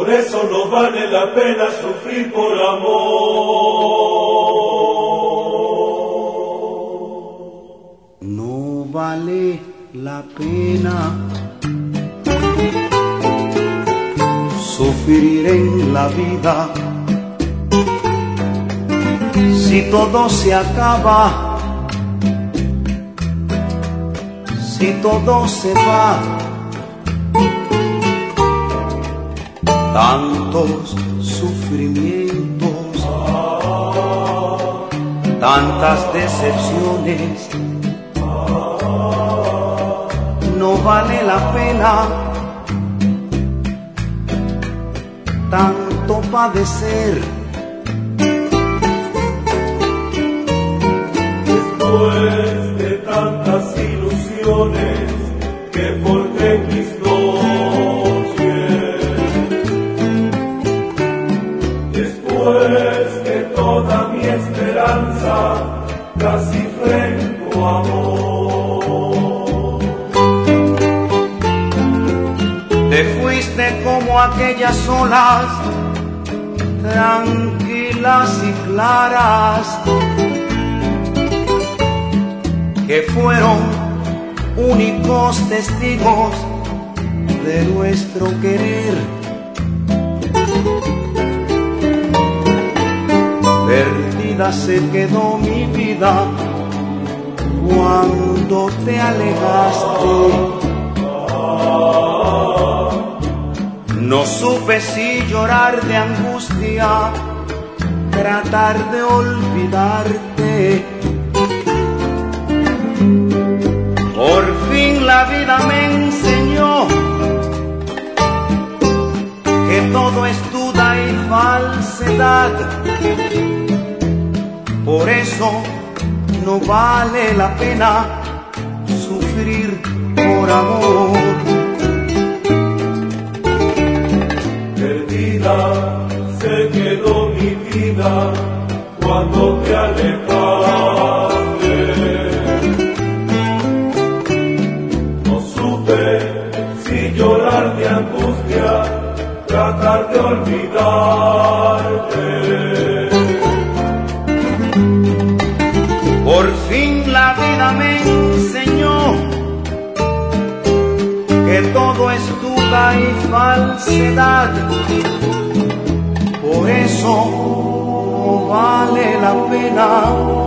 Por eso no vale la pena sufrir por amor. No vale la pena sufrir en la vida si todo se acaba, si todo se va. Tantos sufrimientos, tantas decepciones, no vale la pena tanto padecer. Después de tantas ilusiones que forjé en mis noches, después que toda mi esperanza casi fue en tu amor, te fuiste como aquellas olas tranquilas y claras que fueron únicos testigos de nuestro querer. Perdida se quedó mi vida cuando te alejaste. No supe si llorar de angustia, tratar de olvidarte. Por fin la vida me enseñó que todo es duda y falsedad. Por eso no vale la pena sufrir por amor. Perdida se quedó mi vida cuando te alejaste. No supe si llorar de angustia, tratar de olvidarte. Por fin la vida me enseñó que todo es duda y falsedad. Por eso no vale la pena